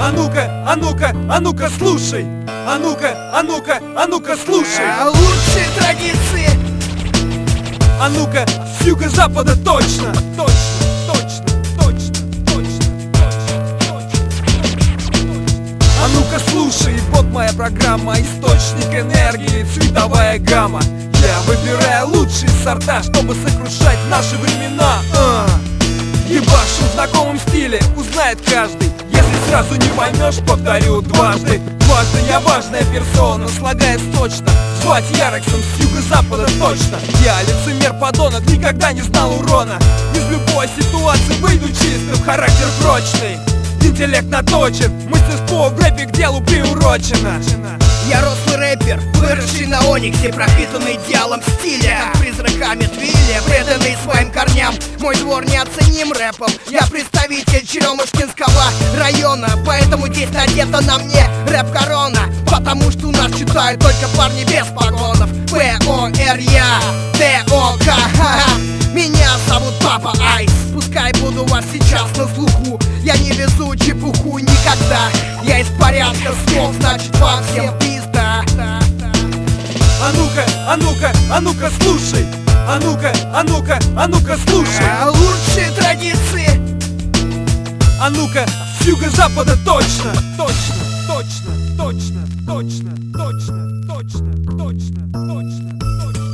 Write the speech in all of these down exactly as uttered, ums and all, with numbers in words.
А ну-ка, а ну-ка, а ну-ка слушай. А ну-ка, а ну-ка, а ну-ка слушай. Лучшие традиции. А ну-ка, с юго-запада точно. Точно, точно, точно, точно, точно, точно. А ну-ка слушай, вот моя программа. Источник энергии, цветовая гамма. Я выбираю лучшие сорта, чтобы сокрушать наши времена. а. Ебашу в знакомом стиле, узнает каждый. Если сразу не поймешь, повторю дважды. Дважды я важная персона, слагаясь точно. Звать Ярексом с юго-запада точно. Я лицемер подонок, никогда не знал урона. Из любой ситуации выйду чистым, характер прочный, интеллект наточен, мастерство в рэпе к делу приурочено. Я рослый рэпер, выросший на Ониксе, пропитанный идеалом стиля, как призраками Твиля, преданный своим корням. Мой двор неоценим рэпом. Я представитель Черемушкинского района, поэтому здесь надета на мне рэп-корона. Потому что у нас читают только парни без погонов. П О Р Я Т О К. Меня зовут Папа Айс. Пускай буду у вас сейчас на слуху. Я не везу чепуху никогда. Я из порядка слов, значит вам всем пизда. А ну-ка, а ну-ка, а ну-ка слушай. А ну-ка, а ну-ка, а ну-ка слушай. Лучшие традиции. А ну-ка, с юго-запада точно. Точно, точно, точно, точно, точно, точно, точно, точно, точно.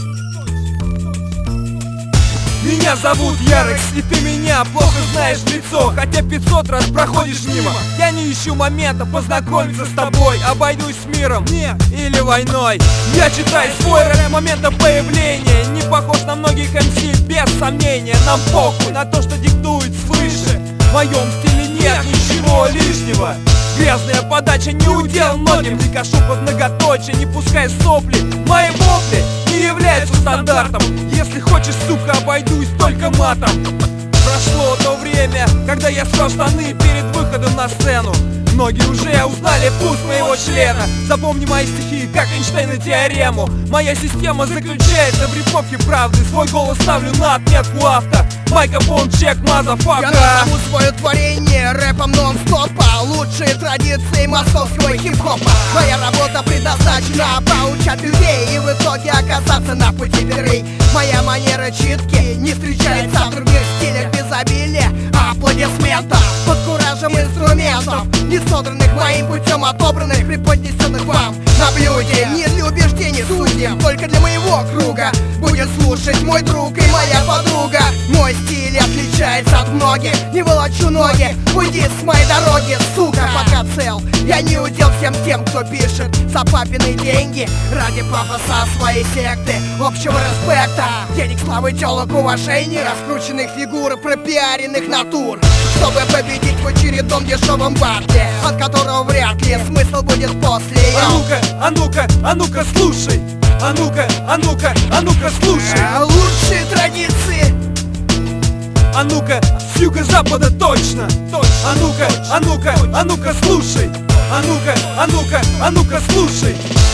Меня зовут Ярекс, и ты меня плохо знаешь в лицо. Хотя пятьсот раз проходишь мимо. Я не ищу момента познакомиться с тобой. Обойдусь с миром, не, или войной. Я читаю свой рэп момента появления. Не похож на многих эм си, без сомнения. Нам похуй на то, что диктует свыше. В моем стиле нет ничего лишнего. Грязная подача не удел многим. Не кашу под многоточие, не пускай сопли. Мои вопли не являются стандартом. Если хочешь, сука, обойдусь только матом. Прошло то время, когда я срал штаны перед выходом на сцену. Многие уже узнали вкус моего члена. Запомни мои стихи, как Эйнштейн и теорему. Моя система заключается в рифмовке правды. Свой голос ставлю на отметку авто. Майкрофон, чек, мазафака. Я назову свое творение рэпом нон-стопа. Лучшие традиции московского хип-хопа. Моя работа предназначена поучать людей и в итоге оказаться на пути дыры. Моя манера читки не встречается в других стилях без обилия аплодисментов. Под куражем инструментов, не содранных моим путем, отобранных, преподнесенных вам на блюде. Не для убеждений судьям, только для моего круга будет слушать мой друг и моя подруга. Мой стиль отличается от многих, не волочу ноги. Уйди с моей дороги, сука, пока цел. Я не удел всем тем, кто пишет за папины деньги ради пафоса своей секты, общего респекта, денег, славы, телок, уважения, раскрученных фигур, пропиаренных натур, чтобы победить в очередном дешевом батле, от которого вряд ли смысл будет после. А ну-ка, а ну-ка, а ну-ка слушай. А ну-ка, а ну-ка, а ну-ка слушай. Лучшие традиции. А ну-ка, с юго-запада точно. А ну-ка, а ну-ка, а ну-ка слушай. А ну-ка, а ну-ка, а ну-ка слушай.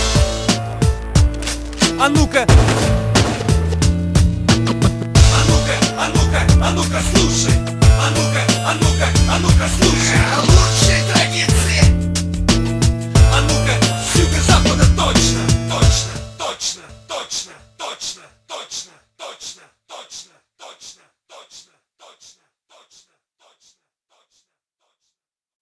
А ну-ка. А ну-ка, а ну-ка, а ну-ка слушай.